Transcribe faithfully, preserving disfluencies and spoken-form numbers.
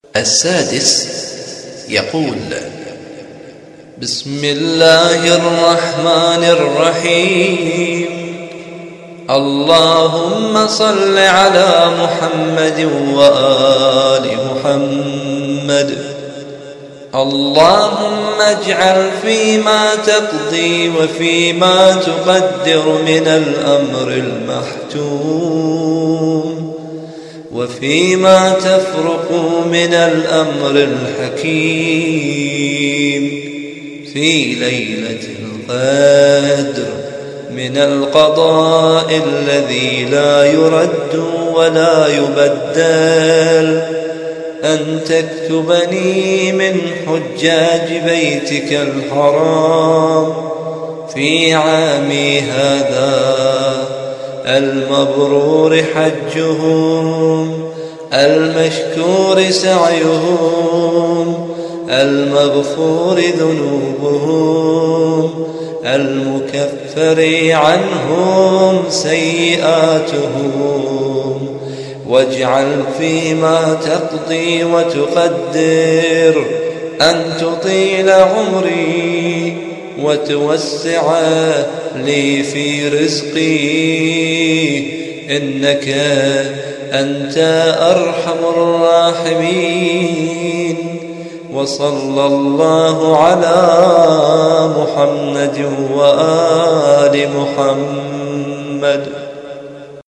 السادس يقول: بسم الله الرحمن الرحيم. اللهم صل على محمد وآل محمد. اللهم اجعل فيما تقضي وفيما تقدر من الأمر المحتوم وفيما تفرق من الأمر الحكيم في ليلة القدر من القضاء الذي لا يرد ولا يبدل، أن تكتبني من حجاج بيتك الحرام في عامي هذا المبرور حجهم، المشكور سعيهم، المغفور ذنوبهم، المكفر عنهم سيئاتهم. واجعل فيما تقضي وتقدر أن تطيل عمري وتوسع لي في رزقي، إنك أنت أرحم الراحمين. وصلى الله على محمد وآل محمد.